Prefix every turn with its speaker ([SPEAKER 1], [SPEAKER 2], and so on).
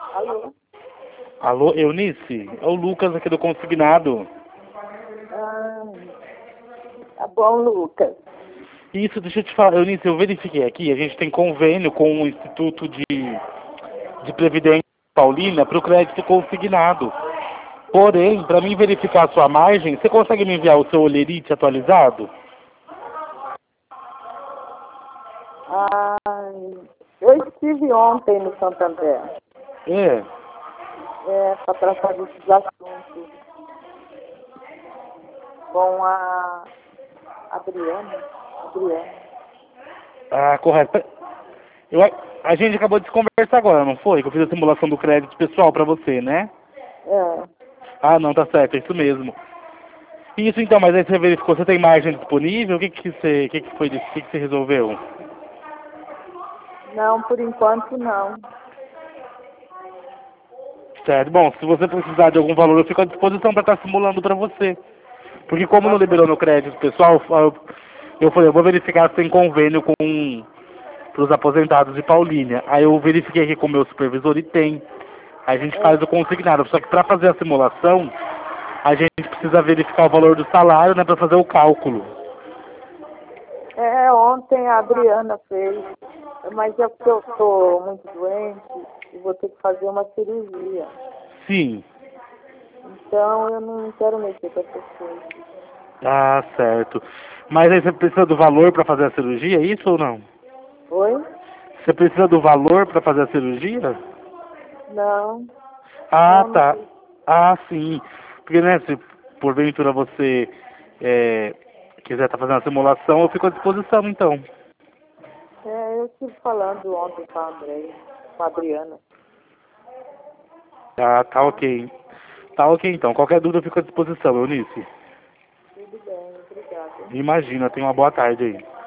[SPEAKER 1] Alô?
[SPEAKER 2] Alô, Eunice? É o Lucas aqui do Consignado.
[SPEAKER 1] Ah, tá bom, Lucas.
[SPEAKER 2] Isso, deixa eu te falar, Eunice, eu verifiquei aqui, a gente tem convênio com o Instituto de Previdência Paulina para o crédito consignado. Porém, para mim verificar a sua margem, você consegue me enviar o seu olerite atualizado?
[SPEAKER 1] Ah, eu estive ontem no Santander,
[SPEAKER 2] É.
[SPEAKER 1] para tratar desses assuntos com a Adriana.
[SPEAKER 2] Ah, correto. A gente acabou de se conversar agora, não foi? Que eu fiz a simulação do crédito pessoal para você, né?
[SPEAKER 1] É.
[SPEAKER 2] Ah, não, tá certo, é isso mesmo. Isso então, mas aí você verificou, você tem margem disponível? O que que você resolveu?
[SPEAKER 1] Não, por enquanto não.
[SPEAKER 2] Certo, bom, se você precisar de algum valor, eu fico à disposição para estar simulando para você. Porque como
[SPEAKER 1] Tá
[SPEAKER 2] não
[SPEAKER 1] bom.
[SPEAKER 2] liberou no crédito pessoal, eu falei, eu vou verificar se tem convênio com os aposentados de Paulínia. Aí eu verifiquei aqui com o meu supervisor e tem. Aí a gente faz
[SPEAKER 1] É.
[SPEAKER 2] o consignado. Só que para fazer a simulação, a gente precisa verificar o valor do salário, né, para fazer o cálculo.
[SPEAKER 1] Ontem a Adriana fez, mas é porque eu estou muito doente e vou ter que fazer uma cirurgia.
[SPEAKER 2] Sim.
[SPEAKER 1] Então eu não quero mexer com essas coisas.
[SPEAKER 2] Ah, certo. Mas aí você precisa do valor para fazer a cirurgia, é isso ou não?
[SPEAKER 1] Oi?
[SPEAKER 2] Você precisa do valor para fazer a cirurgia?
[SPEAKER 1] Não,
[SPEAKER 2] Ah,
[SPEAKER 1] não
[SPEAKER 2] tá.
[SPEAKER 1] sei.
[SPEAKER 2] Ah, sim. Porque, né, se porventura você quiser estar fazendo a simulação, eu fico à disposição, então.
[SPEAKER 1] Eu estive falando ontem com a Andréia, com a Adriana.
[SPEAKER 2] Ah, tá
[SPEAKER 1] Tá?
[SPEAKER 2] ok. Tá ok, então. Qualquer dúvida eu fico à disposição, Eunice.
[SPEAKER 1] Tudo bem, obrigada.
[SPEAKER 2] Imagina, tenha uma boa tarde aí.